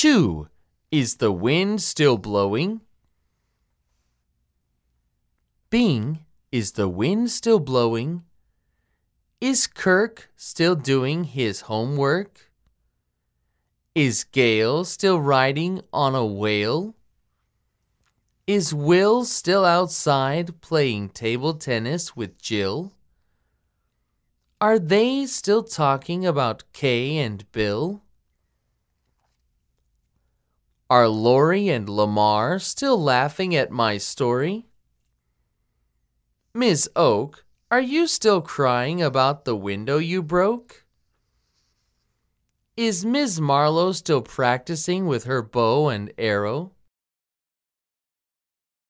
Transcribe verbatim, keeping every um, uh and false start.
Achoo! Is the wind still blowing? Bing, is the wind still blowing? Is Kirk still doing his homework? Is Gail still riding on a whale? Is Will still outside playing table tennis with Jill? Are they still talking about Kay and Bill? Are Lori and Lamar still laughing at my story? Miss Oak, are you still crying about the window you broke? Is Miss Marlowe still practicing with her bow and arrow?